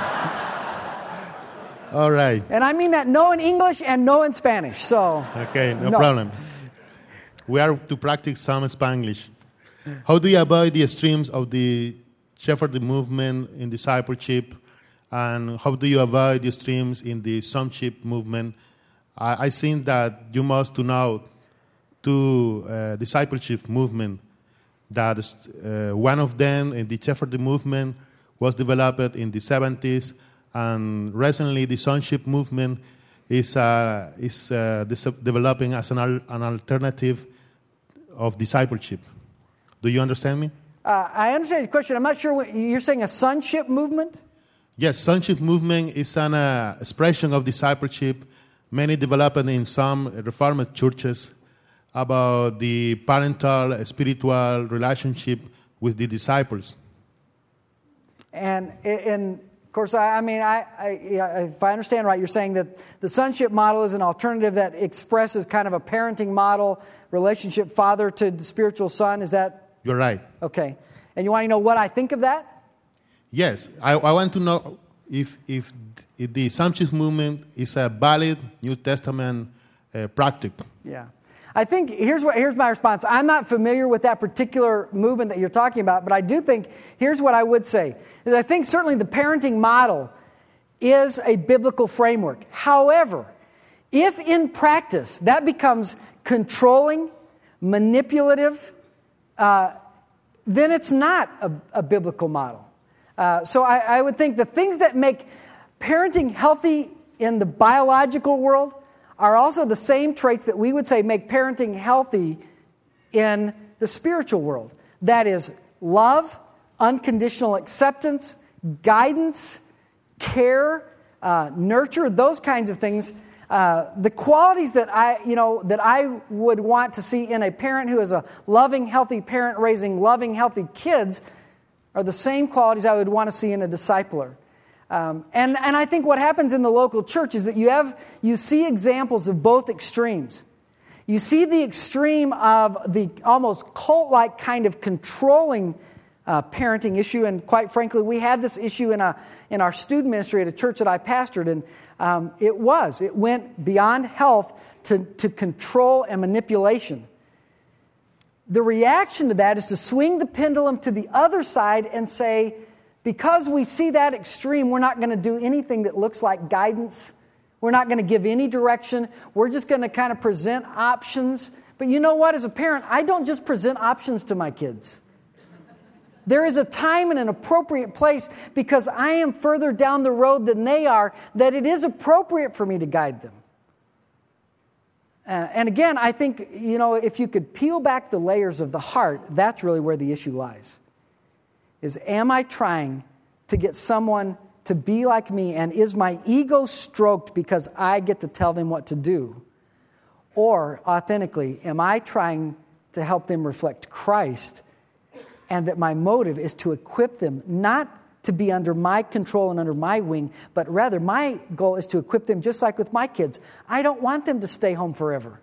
All right. And I mean that no in English and no in Spanish. So okay, no, no. problem. We are to practice some Spanglish. How do you avoid the extremes of the shepherd movement in discipleship? And how do you avoid the extremes in the sonship movement? I, I think that you must to know two uh, discipleship movement. That uh, one of them, in the shepherd movement, was developed in the seventies, and recently the sonship movement is uh, is uh, developing as an, al- an alternative of discipleship. Do you understand me? Uh, I understand the question. I'm not sure what you're saying. A sonship movement? Yes, sonship movement is an uh, expression of discipleship, many developed in some Reformed churches, about the parental, spiritual relationship with the disciples. And, and of course, I, I mean, I, I, if I understand right, you're saying that the sonship model is an alternative that expresses kind of a parenting model, relationship father to the spiritual son. Is that? You're right. Okay. And you want to know what I think of that? Yes, I, I want to know if, if if the sonship movement is a valid New Testament uh, practice. Yeah, I think here's what here's my response. I'm not familiar with that particular movement that you're talking about, but I do think here's what I would say is I think certainly the parenting model is a biblical framework. However, If in practice that becomes controlling, manipulative, uh, then it's not a, a biblical model. Uh, so I, I would think the things that make parenting healthy in the biological world are also the same traits that we would say make parenting healthy in the spiritual world. That is love, unconditional acceptance, guidance, care, uh, nurture, those kinds of things. Uh, the qualities that I, you know, that I would want to see in a parent who is a loving, healthy parent raising loving, healthy kids are the same qualities I would want to see in a discipler. Um, and, and I think what happens in the local church is that you have you see examples of both extremes. You see the extreme of the almost cult-like kind of controlling uh, parenting issue, and quite frankly, we had this issue in a in our student ministry at a church that I pastored, and um, it was it went beyond health to to control and manipulation. The reaction to that is to swing the pendulum to the other side and say, because we see that extreme, we're not going to do anything that looks like guidance. We're not going to give any direction. We're just going to kind of present options. But you know what? As a parent, I don't just present options to my kids. There is a time and an appropriate place, because I am further down the road than they are, that it is appropriate for me to guide them. Uh, and again, I think, you know, if you could peel back the layers of the heart, that's really where the issue lies. Is, am I trying to get someone to be like me, and is my ego stroked because I get to tell them what to do? Or, authentically, am I trying to help them reflect Christ, and that my motive is to equip them, not to be under my control and under my wing, but rather my goal is to equip them just like with my kids. I don't want them to stay home forever.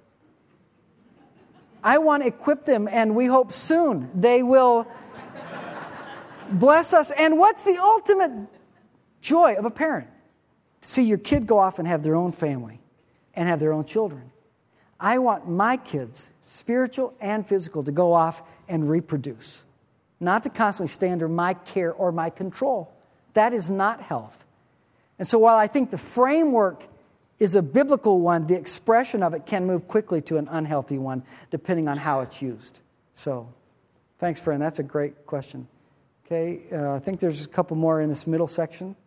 I want to equip them, and we hope soon they will bless us. And what's the ultimate joy of a parent? See your kid go off and have their own family and have their own children. I want my kids, spiritual and physical, to go off and reproduce. Not to constantly stay under my care or my control. That is not health. And so while I think the framework is a biblical one, the expression of it can move quickly to an unhealthy one, depending on how it's used. So, thanks, friend. That's a great question. Okay, uh, I think there's a couple more in this middle section.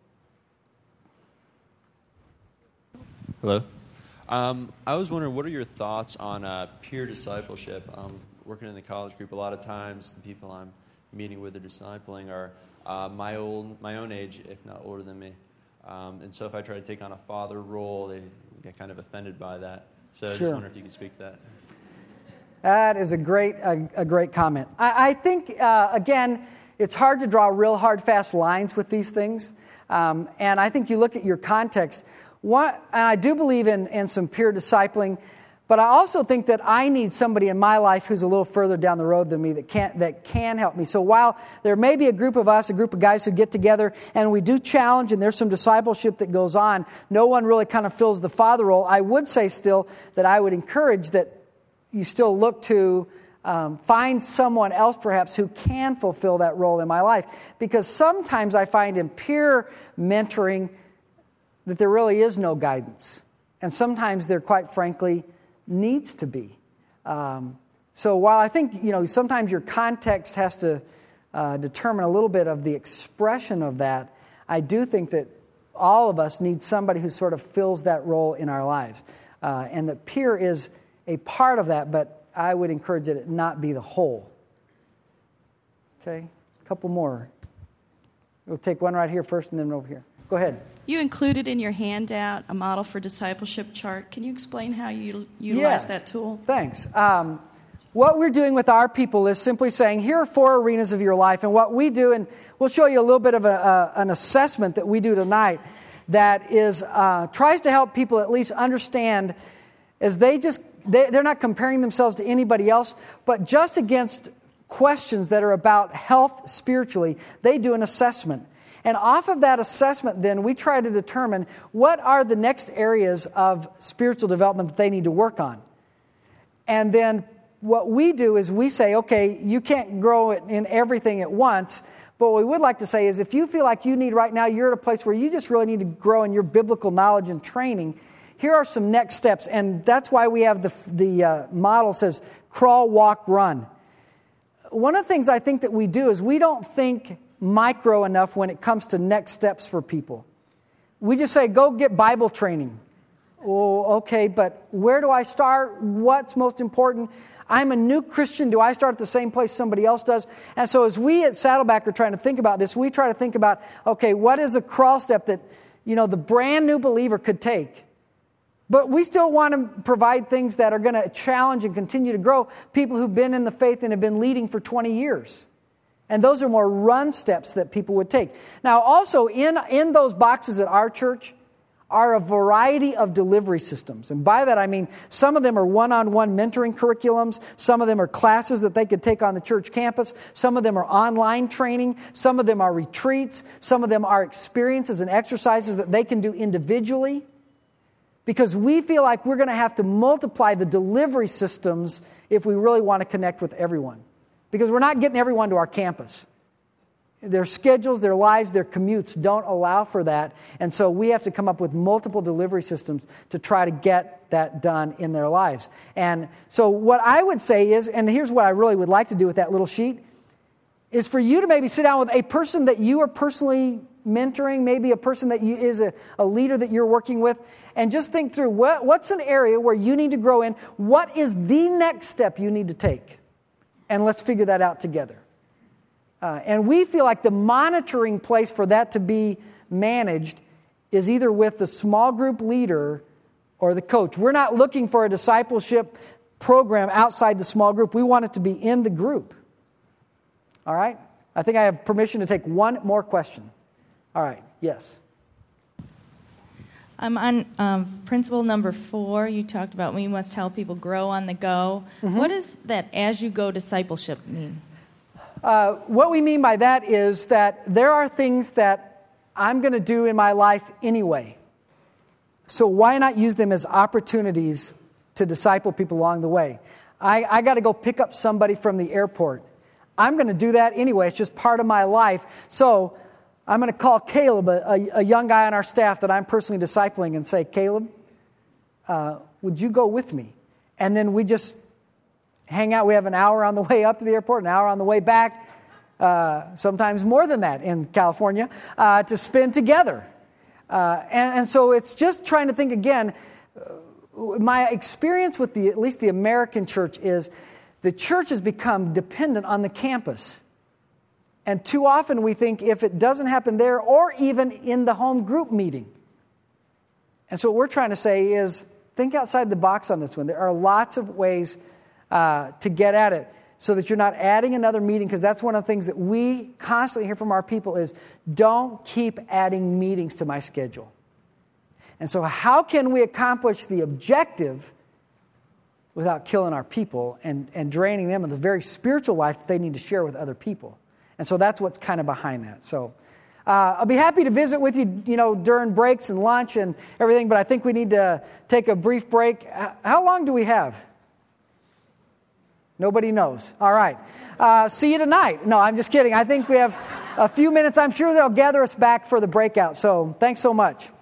Hello. Um, I was wondering, what are your thoughts on uh, peer discipleship? Um, working in the college group, a lot of times the people I'm meeting with or discipling are uh, my old, my own age, if not older than me. Um, and so if I try to take on a father role, they get kind of offended by that. So I Sure. just wonder if you could speak to that. That is a great, a, a great comment. I, I think, uh, again, it's hard to draw real hard, fast lines with these things. Um, and I think you look at your context. What, and I do believe in, in some peer discipling, but I also think that I need somebody in my life who's a little further down the road than me that can, that can help me. So while there may be a group of us, a group of guys who get together and we do challenge and there's some discipleship that goes on, no one really kind of fills the father role. I would say still that I would encourage that you still look to um, find someone else perhaps who can fulfill that role in my life. Because sometimes I find in peer mentoring that there really is no guidance. And sometimes there, quite frankly, needs to be. Um, so while I think, you know, sometimes your context has to uh, determine a little bit of the expression of that, I do think that all of us need somebody who sort of fills that role in our lives. Uh, and that peer is a part of that, but I would encourage that it not be the whole. Okay, a couple more. We'll take one right here first and then over here. Go ahead. You included in your handout a model for discipleship chart. Can you explain how you utilize Yes. that tool? Thanks. Um, what we're doing with our people is simply saying, here are four arenas of your life. And what we do, and we'll show you a little bit of a, a, an assessment that we do tonight that is uh, tries to help people at least understand as they just, they, they're not comparing themselves to anybody else, but just against questions that are about health spiritually, they do an assessment. And off of that assessment, then, we try to determine what are the next areas of spiritual development that they need to work on. And then what we do is we say, okay, you can't grow it in everything at once, but what we would like to say is if you feel like you need right now, you're at a place where you just really need to grow in your biblical knowledge and training, here are some next steps. And that's why we have the, the uh, model says crawl, walk, run. One of the things I think that we do is we don't think micro enough when it comes to next steps for people. We just say, go get Bible training. Oh, okay, but where do I start? What's most important? I'm a new Christian. Do I start at the same place somebody else does? And so as we at Saddleback are trying to think about this, we try to think about, okay, what is a crawl step that, you know, the brand new believer could take? But we still want to provide things that are going to challenge and continue to grow people who've been in the faith and have been leading for twenty years. And those are more run steps that people would take. Now, also in, in those boxes at our church are a variety of delivery systems. And by that I mean some of them are one-on-one mentoring curriculums. Some of them are classes that they could take on the church campus. Some of them are online training. Some of them are retreats. Some of them are experiences and exercises that they can do individually. Because we feel like we're going to have to multiply the delivery systems if we really want to connect with everyone. Because we're not getting everyone to our campus. Their schedules, their lives, their commutes don't allow for that. And so we have to come up with multiple delivery systems to try to get that done in their lives. And so what I would say is, and here's what I really would like to do with that little sheet, is for you to maybe sit down with a person that you are personally mentoring, maybe a person that you, is a, a leader that you're working with, and just think through what, what's an area where you need to grow in, what is the next step you need to take, and let's figure that out together. Uh, and we feel like the monitoring place for that to be managed is either with the small group leader or the coach. We're not looking for a discipleship program outside the small group. We want it to be in the group. All right? I think I have permission to take one more question. All right, yes. I'm on um, principle number four. You talked about we must help people grow on the go. Mm-hmm. What does that as you go discipleship mean? Uh, what we mean by that is that there are things that I'm going to do in my life anyway. So why not use them as opportunities to disciple people along the way? I, I got to go pick up somebody from the airport. I'm going to do that anyway. It's just part of my life. So I'm going to call Caleb, a, a young guy on our staff that I'm personally discipling, and say, Caleb, uh, would you go with me? And then we just hang out. We have an hour on the way up to the airport, an hour on the way back, uh, sometimes more than that in California, uh, to spend together. Uh, and, and so it's just trying to think again. Uh, my experience with the at least the American church is the church has become dependent on the campus. And too often we think if it doesn't happen there or even in the home group meeting. And so what we're trying to say is think outside the box on this one. There are lots of ways uh, to get at it so that you're not adding another meeting, because that's one of the things that we constantly hear from our people is don't keep adding meetings to my schedule. And so how can we accomplish the objective without killing our people and, and draining them of the very spiritual life that they need to share with other people? And so that's what's kind of behind that. So uh, I'll be happy to visit with you, you know, during breaks and lunch and everything, but I think we need to take a brief break. How long do we have? Nobody knows. All right. Uh, see you tonight. No, I'm just kidding. I think we have a few minutes. I'm sure they'll gather us back for the breakout. So thanks so much.